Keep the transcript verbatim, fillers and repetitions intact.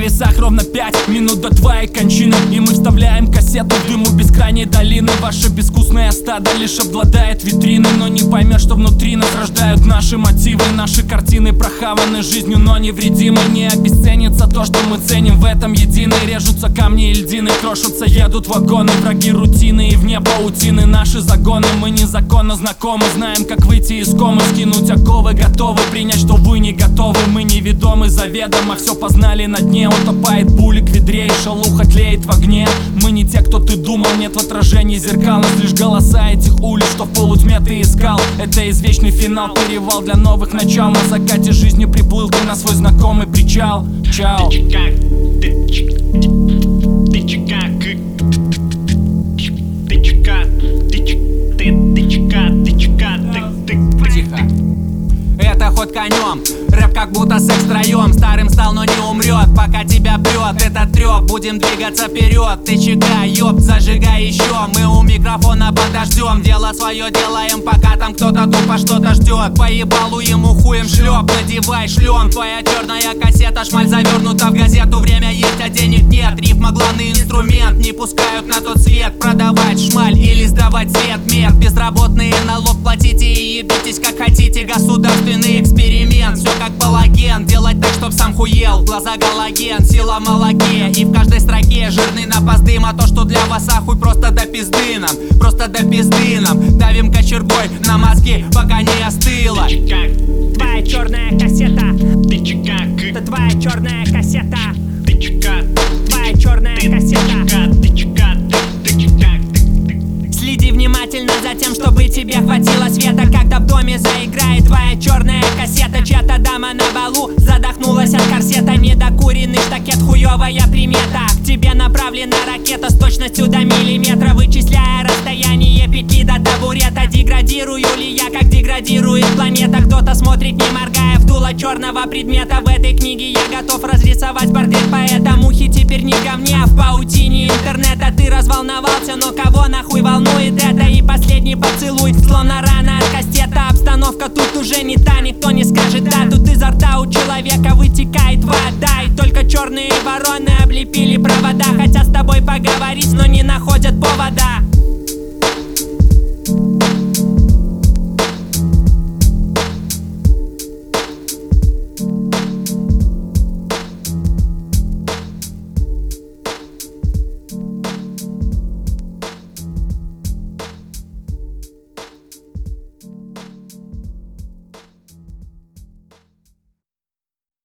весах ровно пять минут до твоей кончины, и мы вставляем кассету в дыму бескрайней долины. Ваше безвкусное стадо лишь обладает витриной, но не поймет, что внутри нас рождают наши мотивы. Наши картины прохаваны жизнью, но невредимы. Не обесценится то, что мы ценим, в этом едины. Режутся камни и льдины, крошатся, едут вагоны. Враги рутины и вне паутины наши загоны. Мы незаконно знакомы, знаем, как выйти из комы, скинуть оковы, готовы принять, что вы не готовы. Мы неведомы заведомо, все познали на дне. Утопает булик в ведре и шелуха тлеет в огне. Мы не те, кто ты думал, нет в отражении зеркал. Нас лишь голоса этих улиц, что в полутьме ты искал. Это извечный финал, перевал для новых начал. На закате жизни приплыл ты на свой знакомый причал. Чао. Ты чекак, ты чекак, ты чекак, ты чекак, ты чекак, ты чекак, ты Тихо. Это ход конем, рэп как будто секс втроем. Старым стал, но не умрет, пока тебя прет этот трёп. Будем двигаться вперед, ты чекай, ёб, зажигай еще. Мы у микрофона подождем, дело свое делаем, пока там кто-то тупо что-то ждет. Поебалу ему хуем шлеп, надевай шлем. Твоя черная кассета, шмаль завернута в газету. Время есть, а денег нет, рифма главный инструмент. Не пускают на тот свет, продавать шмаль или сдавать свет. Мед, безработные налог платите и ебитесь как хотите. Государственный эксперимент, все как балаген. Делать так, чтоб сам хуел, глаза галоген. Сила в молоке и в каждой строке жирный напас дыма. То, что для вас ахуй, просто до пизды нам, просто до пизды нам. Давим кочергой на мозги, пока не остыло. Ты чекак, Твоя черная кассета, ты чекак, это твоя черная кассета, ты чекак, твоя черная кассета. ты чекак, ты чекак. Следи внимательно за тем, чтобы тебе хватило света, когда в доме заиграет твоя черная кассета. Чья-то дама на балу задохнулась от корсета. Недокуренный штакет, хуевая примета. К тебе направлена ракета с точностью до миллиметра, вычисляя расстояние петли до табурета. Деградирую ли я, как деградирует планета? Кто-то смотрит, не моргая, в дуло черного предмета. В этой книге я готов разрисовать портрет поэта. Мухи теперь не ко мне, а в паутине интернета. Ты разволновался, но кого нахуй волнует это? И последний поцелуй, словно рана от кастета. Обстановка тут уже не та, никто не скажет да. Тут изо рта у человека вытекает вода, и только черные вороны облепили провода. Хотят с тобой поговорить, но не находят